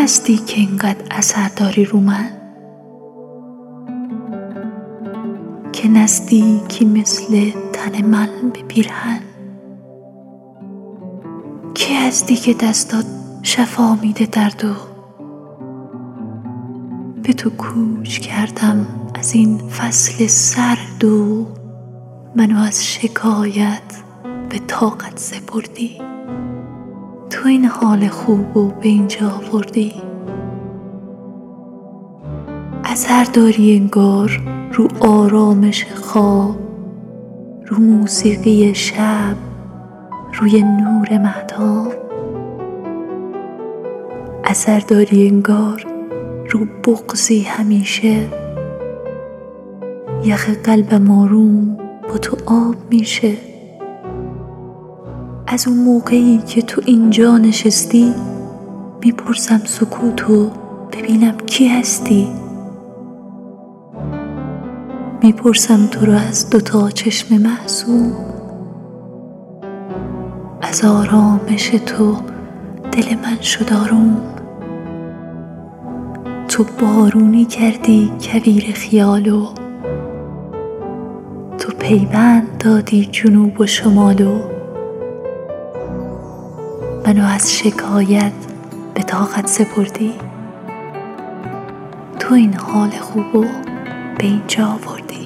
هستی که اینقدر اثر داری رو من، که نزدیکی مثل تن من به پیرهن؟ کی هستی که دستات شفا میده دردو؟ به تو کوچ کردم از این فصل سرد و منو از شکایت به طاقت سپردی. تو این حال خوبو به اینجا آوردی. اثر داری انگار رو آرامش خواب، رو موسیقی شب، روی نور مهتاب. اثر داری انگار رو بغضی همیشه، یخ قلبم آروم با تو آب میشه. از اون موقعی که تو اینجا نشستی میپرسم سکوتو ببینم کی هستی. میپرسم تو رو از دوتا چشم معصوم، از آرامش تو دل من شد آروم. تو بارونی کردی کویر خیالو، تو پیوند دادی جنوب و شمالو. منو از شکایت به طاقت سپردی. تو این حال خوبو به اینجا آوردی.